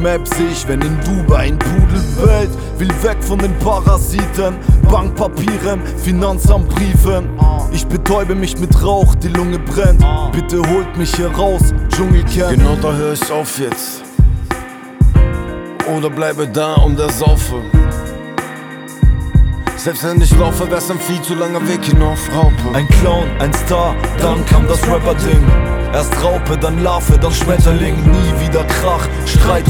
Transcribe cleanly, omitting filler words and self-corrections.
Map seh ich, wenn in Dubai ein Pudel bellt. Will weg von den Parasiten, Bankpapieren, Finanzamtbriefen. Ich betäube mich mit Rauch, die Lunge brennt. Bitte holt mich hier raus, Dschungelcamp. Genau, da hör ich auf jetzt. Oder bleibe da und ersaufe. Selbst wenn ich laufe, wär's ein viel zu langer Weg hinauf, Raupe. Ein Clown, ein Star, dann kam das Rapper-Ding. Erst Raupe, dann Larve, dann Schmetterling. Nie wieder Krach, Streit